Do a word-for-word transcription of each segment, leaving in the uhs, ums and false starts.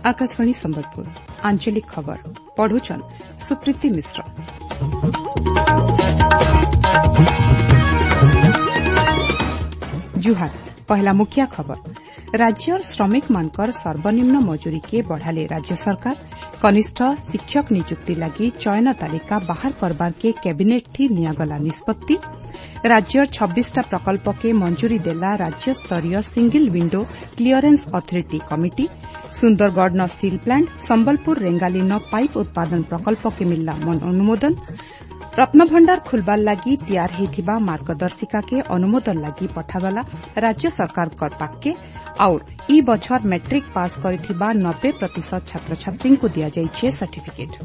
आकाशवाणी संबलपुर आंचलिक खबर पढ़ुचन सुप्रीति मिश्र। जुहार पहला मुख्य खबर राज्य श्रमिक मानकर सर्वनिम्न मजूरी के बढ़ाले राज्य सरकार कनिष्ठ शिक्षक नियुक्ति लगी चयन तालिका बाहर करबार के कैबिनेट थी नियागला निष्पत्ति राज्य छब्बीस टा प्रकल्प के मंजूरी देला राज्य स्तरीय single window clearance authority committee Sundargarh न स्टील प्लांट संबलपुर रेंगाली न पाइप उत्पादन प्रकल्प के मिलला अनुमोदन रत्नभंडार खुलबार लगी तैयार होइथिबा मार्गदर्शिका के अनुमोदन लगी पठागला राज्य सरकार कर पाके और ई बछर मैट्रिक पास करिथिबा नब्बे प्रतिशत छात्र छात्री को दिया जाइछे सर्टिफिकेट।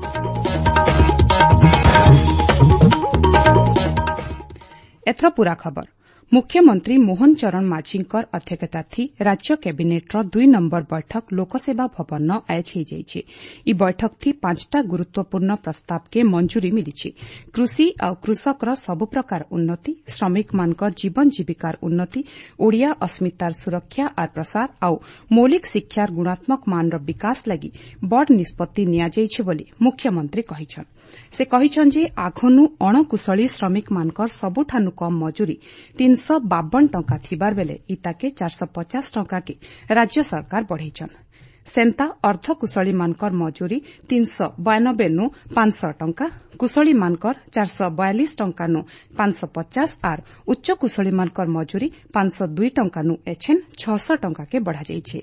एथर पूरा खबर मुख्यमंत्री मोहन चरण माझींकर अध्यक्षता थी राज्य कैबिनेटर दुई नंबर बैठक लोकसेवा भवन न आज हो जाइए। ई बैठक थी पांचटा गुरुत्वपूर्ण प्रस्ताव के मंजूरी मिली कृषि और कृषकर सबु प्रकार उन्नति श्रमिक मानकर जीवन जीविकार उन्नति ओडिया अस्मितार सुरक्षा और प्रसार और मौलिक शिक्षार गुणात्मक मान विकास लगी बड़ निष्पत्ति निया जाइछे बोली मुख्यमंत्री कहिछन। से कहिछन जे आघनु अणकुशली श्रमिक मानकर सबुठानु कम मजूरी तीन सौ बावन टंका थिबार बेले इताके चार सौ पचास टंका के राज्य सरकार बढ़ेछन। सेंता अर्धकुशली मानकर मजूरी तीन सौ बयानबे नु पांच सौ टंका कुशली मानकर चार सौ बयालीस टंका नु पांच सौ पचास और उच्च कुशली मानकर मजूरी पांच सौ दुई टंका नु एछेन छह सौ टंका के बढ़ा जाइछे।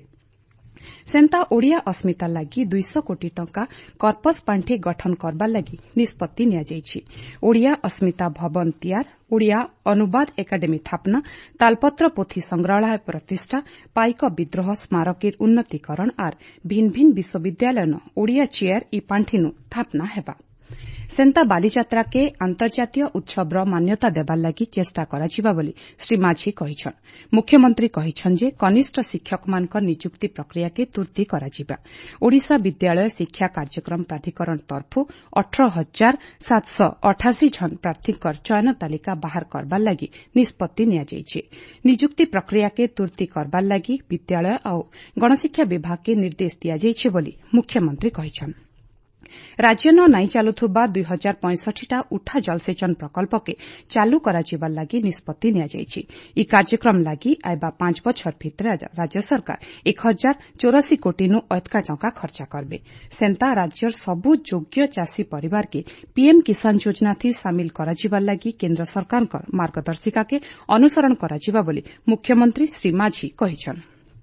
सेंता ओडिया अस्मिता लगी दुई सौ कोटी टंका कर्पस पांठे गठन करबार लगी निष्पत्ति निया जाइछि। ओडिया अस्मिता भवन तैयार ओडिया अनुवाद एकाडेमी स्थापना तालपत्र पोथी संग्रहालय प्रतिष्ठा पाइक विद्रोह स्मारकीर उन्नतीकरण और भिन्न भिन्न विश्वविद्यालय न ओडिया चेयर ई पांठिनु स्थापना हेबा। सेंता बालीजात्रा के अंतर्जातीय उत्सवर मान्यता देबार लगी चेष्टा कराजिबा बोली श्री माझी कहिछन। मुख्यमंत्री कहिछन जे कनिष्ठ शिक्षक मानकर नियुक्ति प्रक्रिया के तुर्ती कराजिबा। ओडिशा विद्यालय शिक्षा कार्यक्रम प्राधिकरण तरफु अठारह हजार सात सौ अठासी जन प्रार्थीकर चयन तालिका बाहर करबार लगी निष्पत्ति निया जाइछे। नियुक्ति प्रक्रिया के तुर्ती करबार लगी विद्यालय और गणशिक्षा विभाग के निर्देश दिया जाइछे बोली मुख्यमंत्री कहिछन। राज्य न नाई चालुथुबा दुई हजार पैंसठीटा उठा जलसेचन प्रकल्प के चालू कराजिबार लगी निष्पत्ति निया जाइछि। ई कार्यक्रम लगी आइबा पांच बछर भितर राज्य सरकार एक हजार चौरासी कोटी नु अधिक टंका खर्चा करबे। सेंता राज्यर सबु योग्य चाषी परिवार के पीएम किसान योजना थी सामिल कराजिबार लगी केन्द्र सरकार मार्गदर्शिका के अनुसरण कराजिबा बोली मुख्यमंत्री श्री माझी कहिछन।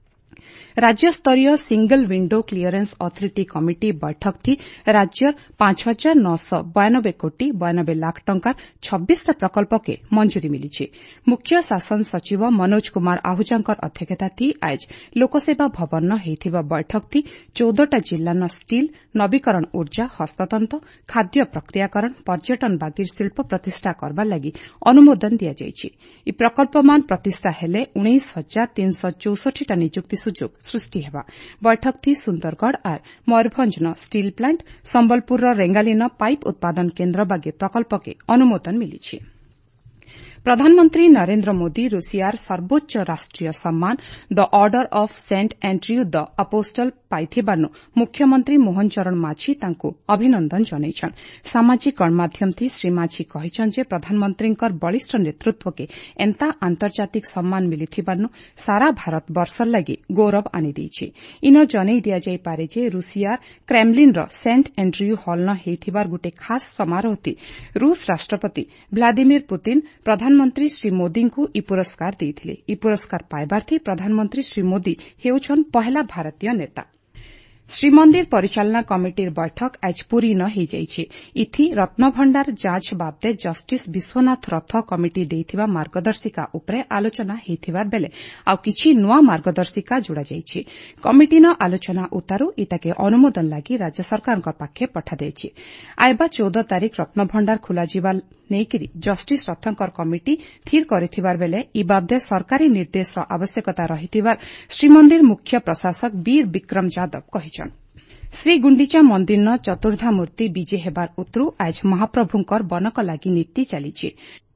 राज्य स्तरीय single window clearance authority committee बैठक थी राज्य पांच हजार नौ सौ बयानबे कोटी बयानबे लाख टंकार छब्बीस टा प्रकल्प के मंजूरी मिली। मुख्य शासन सचिव मनोज कुमार आहूजांकर अध्यक्षता थी आज लोकसेवा भवन न हेथिबा बैठक थी चौदह टा जिला न स्टील नवीकरण ऊर्जा हस्ततंत्र खाद्य प्रक्रियाकरण पर्यटन बागीर शिल्प प्रतिष्ठा करबार लगी अनुमोदन दिया जाइछि। ई प्रकल्पमान प्रतिष्ठा हेले उन्नीस हजार तीन सौ चौसठी टा नियुक्ति सुजोग सृष्टि हेबा। बैठक थी सुंदरगढ़ और मयूरभंज न स्टील प्लांट संबलपुर रेंगाली न पाइप उत्पादन केन्द्र बागे प्रकल्प के अनुमोदन मिली। प्रधानमंत्री नरेन्द्र मोदी रूसियार सर्वोच्च राष्ट्रीय सम्मान the order of Saint Andrew the apostle पाइथिबानु मुख्यमंत्री मोहन चरण माझी तांको अभिनंदन जनाइछन। सामाजिक गणमाध्यम थी श्री माझी कहिछन जे प्रधानमंत्रींकर बलिष्ठ नेतृत्व के एंता अंतर्जातिक सम्मान मिलिथिबानु सारा भारत वर्षर लगी गौरव आनी देइछि। इन जनै दिया जाई पारे जे रूसियार क्रेमलिन र सेंट एंड्रयू हॉल न हेथिबार गुटे खास समारोह थी रूस राष्ट्रपति व्लादिमीर पुतिन प्रधानमंत्री श्री मोदी को ई पुरस्कार देइथिले। ई पुरस्कार पाइबार थी प्रधानमंत्री श्री मोदी हेउछन पहला भारतीय नेता। श्रीमंदिर परिचालना कमिटीर बैठक आज पूरी न हो जाइए। इथि रत्नभंडार जांच बाबदे जस्टिस विश्वनाथ रथ कमिटी देइथिबा मार्गदर्शिका उपरे आलोचना हेथिबार बेले आउ किछि नुआ मार्गदर्शिका जोड़ा जाइए। कमिटी न आलोचना उतारू इताके अनुमोदन लगी राज्य सरकार पाखे पठा देइछि। आइबा चौदह तारीख रत्नभंडार खोलाजिबा नेइकिरी जस्टिस रथंकर कमिटी थिर करिथिबार बेले ई बाबदे सरकारी निर्देश आवश्यकता रहिथिबार श्रीमंदिर मुख्य प्रशासक वीर विक्रम यादव कहिछन। श्री गुंडीचा मंदिर न चतुर्धा मूर्ति विजे हेबार उतरू आज महाप्रभुंकर बनक लागि नीति चलीछि।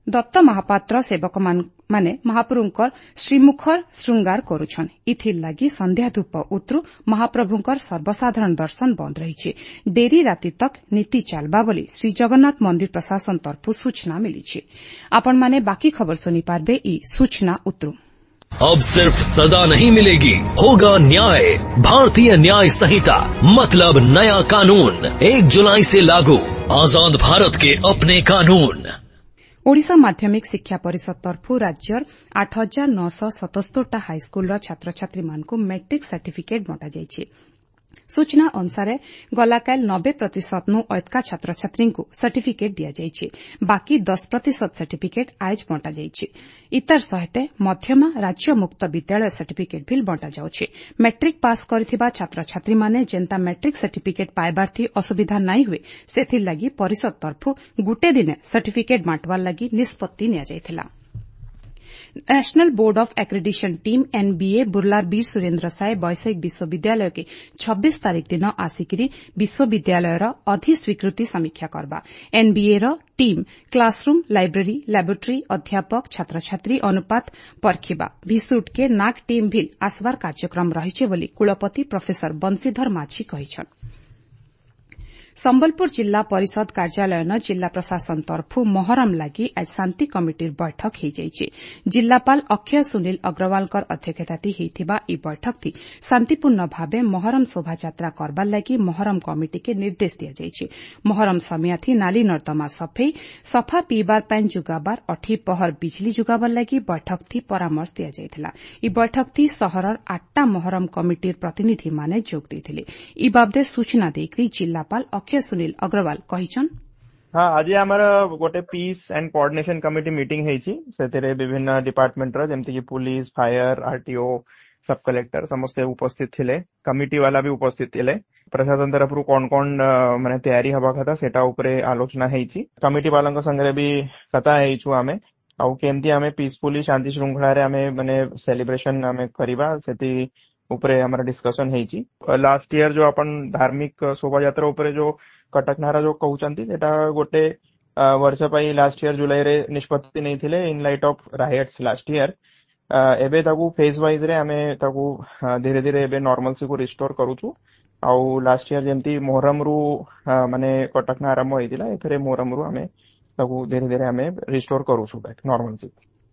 दत्त महापात्र सेवक माने महाप्रभुंकर श्रीमुखर श्रृंगार करुछन। इथिर लागि संध्या धूप उत्रु महाप्रभुंकर सर्वसाधारण दर्शन बंद रही। डेरी राति तक नीति चलबा बोली श्री जगन्नाथ मंदिर प्रशासन तरफु सूचना मिली। आपण माने बाकी खबर सुनी पारबे ई सूचना उत्रु। अब सिर्फ सजा नहीं मिलेगी, होगा न्याय। भारतीय न्याय संहिता मतलब नया कानून एक जुलाई से लागू। आजाद भारत के अपने कानून। ओडिशा माध्यमिक शिक्षा परिषद तरफु राज्यर आठ हजार नौश सतस्तोरटा हाईस्कुल छात्र छात्री मानकु मैट्रिक सर्टिफिकेट बंटा जाइछि। सूचना अनुसार गलाकाल नब्बे प्रतिशत नु अयतका छात्र छात्री को सर्टिफिकेट दिया जाइछि। बाकी दस प्रतिशत सर्टिफिकेट आज बंटा जाइछि। इतर सहित मध्यमा राज्य मुक्त विद्यालय सर्टिफिकेट भी बंटा जाउछि। मैट्रिक पास करथिबा छात्र छात्री माने जेंता मैट्रिक सर्टिफिकेट पाइबार थी असुविधा नहीं हुए सेथिर लागि परिषद तरफु गुटे दिने सर्टिफिकेट बांटवार लागि निष्पत्ति निया जायथिला। National board of accreditation team NBA बुर्लार वीर सुरेन्द्र साय वैषयिक विश्वविद्यालय के छब्बीस तारीख दिन आसिकिरी विश्वविद्यालयर अधिस्वीकृति समीक्षा करबा। एनबीए र टीम क्लासरूम लाइब्रेरी लैबोरेटरी अध्यापक छात्र छात्री अनुपात परखिबा। भिसुट के नाक टीम भी आसबार कार्यक्रम रहिছে बोली कुलपति प्रोफेसर बंशीधर माझी कहिछन। संबलपुर जिला परिषद कार्यालय न जिला प्रशासन तरफु मोहरम लागि आज शांति कमिटिर बैठक हो जाइए। जिलापाल अक्षय सुनील अग्रवालकर अध्यक्षताती होइथिबा ई बैठक थी शांतिपूर्ण भावे मोहरम शोभायात्रा करबार लागि मोहरम कमिटी के निर्देश दिया जाइए। मोहरम समय थी नाली नर्दमा सफेई सफा पीबार पानी जुगाबार अठी पहर बिजली जुगाबार लागि बैठक थी परामर्श दिया जाइथिला। ई बैठक थी सहरर आठटा मोहरम कमिटिर प्रतिनिधि माने जोग देथिले। ई बाबदे सूचना देकरी जिलापाल अक्षय सुनील अग्रवाल कहिछन। हाँ आज आमर गोटे peace and coordination committee meeting हेछि। सेतिरे विभिन्न डिपार्टमेंट रो जेमति कि पुलिस फायर आरटीओ सब कलेक्टर समस्त उपस्थित थिले। कमिटी वाला भी उपस्थित थिले। प्रशासन तरफ कौन कौन माने तैयारी हवा कथा सेटा उपरे आलोचना हेछि। कमिटी वाला संगे भी कथा हेछु आमे आउ केमती आमे पीसफुली शांति श्रृंखला रे आमे माने सेलिब्रेशन आमे करिबा सेति उपरे हमारा डिस्कशन हेछि। लास्ट ईयर जो अपन धार्मिक शोभायात्रा उपरे जो कटकनारा जो कहउचंती सेटा गोटे वर्ष पई लास्ट ईयर जुलाई रे निष्पत्ति नहीं थिले in light of rights last year. एबे ताकू फेज वाइज रे आमे ताकू धीरे धीरे एबे नॉर्मलसी को रिस्टोर करूछु। आउ लास्ट ईयर जेमती मोहरम रु माने कटकना आरंभ होइतिला एथरे मोहरम रु आमे ताकू धीरे धीरे आमे रिस्टोर करूछु बैक नॉर्मलसी।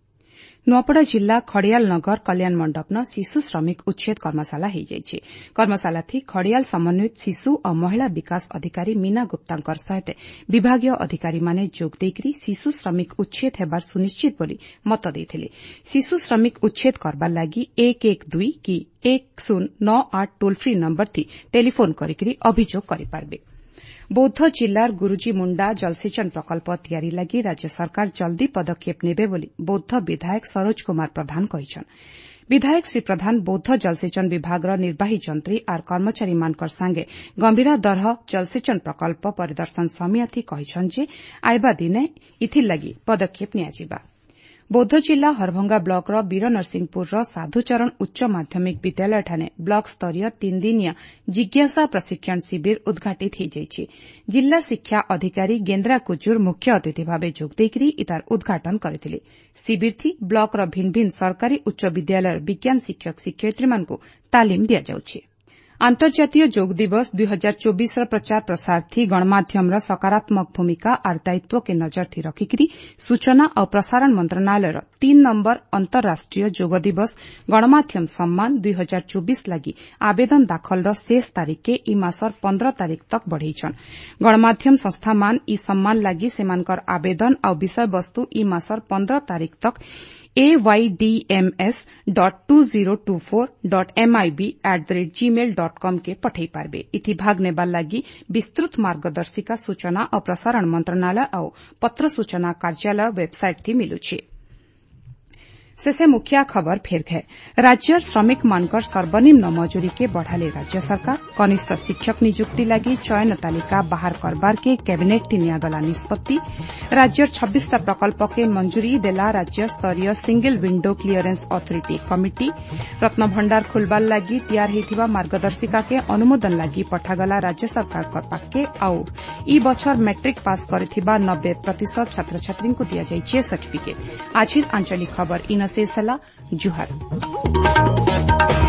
नुआपड़ा जिला खड़ियाल नगर कल्याण मंडप न शिशु श्रमिक उच्छेद कर्मशाला हो जाइए। कर्मशाला थी खड़ियाल समन्वित शिशु और महिला विकास अधिकारी मीना गुप्तांकर सहित विभागीय अधिकारी माने जोग देकरी शिशु श्रमिक उच्छेद हेबार सुनिश्चित बोली मत देथिले। शिशु श्रमिक उच्छेद करबार लागि एक एक दुई कि एक शून्य नौ आठ टोल फ्री नंबर थी टेलीफोन करिकरी अभियोग करिपारबे। बौद्ध जिल्लार गुरूजी मुंडा जलसेचन प्रकल्प तैयारी लागि राज्य सरकार जल्दी पदक्षेप नेबे बोली बौद्ध विधायक सरोज कुमार प्रधान कहिछन्। विधायक श्री प्रधान बौद्ध जलसेचन विभाग निर्वाही जंत्री आर कर्मचारी मानकर संगे गंभीरा दरह जलसेचन प्रकल्प परिदर्शन समिति कहिछन् जे आइबा दिने इथिर लागि पदक्षेप नियाजिबा। बौद्ध जिला हरभंगा ब्लॉक रो वीर नरसिंहपुर रो साधुचरण उच्च माध्यमिक विद्यालय ठाने ब्लॉक स्तरीय तीन दिनिया जिज्ञासा प्रशिक्षण शिविर उद्घाटित हो जाइए। जिला शिक्षा अधिकारी गेन्द्रा कुजूर मुख्य अतिथि भाव जोग देकरी इतार उद्घाटन करथिले। शिविर थी ब्लॉक रो भिन्न भिन्न सरकारी उच्च विद्यालय विज्ञान शिक्षक शिक्षयित्री मानकु तालीम दिया जाउछि। अंतर्जातीय योग दिवस दुई हजार चौबीस प्रचार प्रसार थी गणमाध्यम सकारात्मक भूमिका और दायित्व के नजर थी रखिकरी सूचना और प्रसारण मंत्रणालय तीन नंबर अंतर्राष्ट्रीय योग दिवस गणमाध्यम सम्मान दुई हजार चौबीस लगी आवेदन दाखल शेष तारीख के ई मासर पंद्रह तारीख तक बढ़ेछन। गणमाध्यम संस्था मान ई सम्मान लगी सेमानकर आवेदन और विषय वस्तु ई मासर पंद्रह तारीख तक A Y D M S dot two zero two four dot M I B at the rate Gmail dot com के पठाई पारबे। इथि भाग नेबार लागि विस्तृत मार्गदर्शिका सूचना और प्रसारण मंत्रणालय और पत्र सूचना कार्यालय वेबसाइट थी मिलुछि। शेषे मुखिया खबर फेर घे राज्य श्रमिक मानकर सर्वनिम्न मजूरी के बढ़ाले राज्य सरकार कनिष्ठ शिक्षक नियुक्ति लगी चयन तालिका बाहर करबार के कैबिनेट नियागला निष्पत्ति राज्य छब्बीस प्रकल्प के मंजूरी देला राज्य स्तरीय single window clearance authority committee Ratna Bhandar खुलबार लगी तैयार होइथिबा मार्गदर्शिका के अनुमोदन लगी पठागला राज्य सरकार पाके आउ ई बछर मैट्रिक पास करथिबा नब्बे प्रतिशत छात्र छात्री को दिया जाइछे सर्टिफिकेट। आज आंचलिक खबर इन शेष जुहार।